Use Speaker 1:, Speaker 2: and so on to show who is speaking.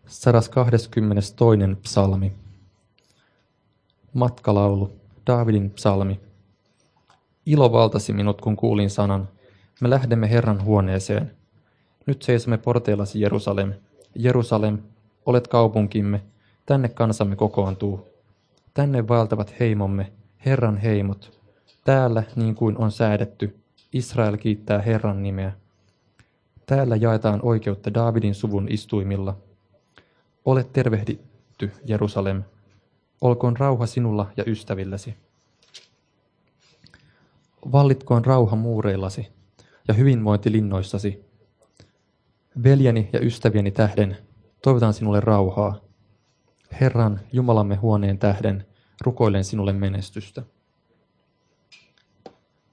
Speaker 1: 122. psalmi. Matkalaulu, Daavidin psalmi. Ilo valtasi minut, kun kuulin sanan. Me lähdemme Herran huoneeseen. Nyt seisomme porteillasi, Jerusalem. Jerusalem, olet kaupunkimme, tänne kansamme kokoontuu. Tänne vaeltavat heimomme, Herran heimot. Täällä, niin kuin on säädetty, Israel kiittää Herran nimeä. Täällä jaetaan oikeutta Daavidin suvun istuimilla. Olet tervehditty, Jerusalem. Olkoon rauha sinulla ja ystävilläsi. Vallitkoon rauha muureillasi ja hyvinvointi linnoissasi. Veljeni ja ystävieni tähden toivotan sinulle rauhaa. Herran, Jumalamme huoneen tähden, rukoilen sinulle menestystä.